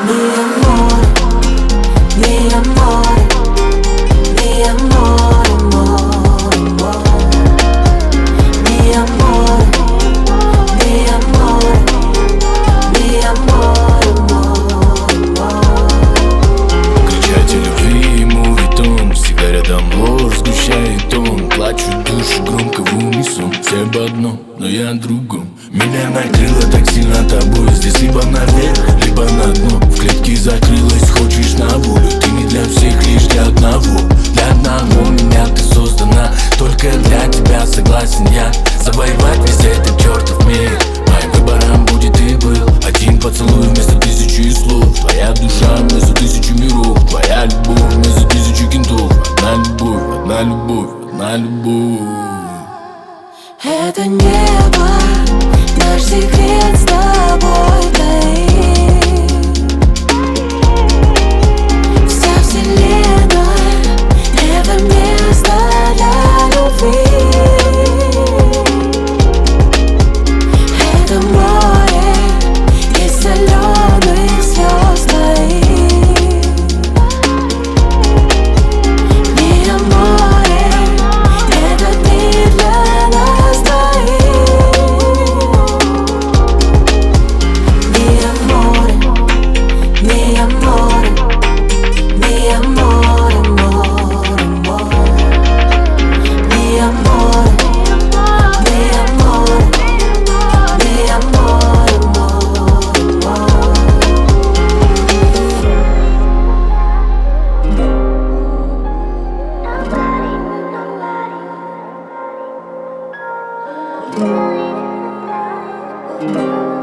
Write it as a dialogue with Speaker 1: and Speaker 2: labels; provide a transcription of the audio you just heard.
Speaker 1: Mi amore, mi amore, mi amore, amore, amore. Mi amore, mi amore, mi amore, amore, amore.
Speaker 2: Кричать о любви ему ведь он всегда рядом, ложь сгущает он. Плачу душу громко в унисон. Все об одном, но я о другом. Меня накрыло так сильно тобой. Здесь либо наверх, либо на дно. В клетке закрылась, хочешь на волю. Ты не для всех, лишь для одного. Для одного меня ты создана. Только для тебя согласен я завоевать весь этот чертов мир. Моим выбором будет и был один поцелуй вместо тысячи слов. Твоя душа вместо тысячи миров. Твоя любовь вместо тысячи кентов. Одна любовь, одна любовь, одна любовь.
Speaker 1: Это небо, наш секрет с тобой таит. Вся вселенная — это место для любви. Это море из соленых звезд стоит. Mi amore, этот мир для нас двоих. Mi amore, mi amore, mi amore, amore, amore. Mi amore, mi amore, mi amore, amore, amore.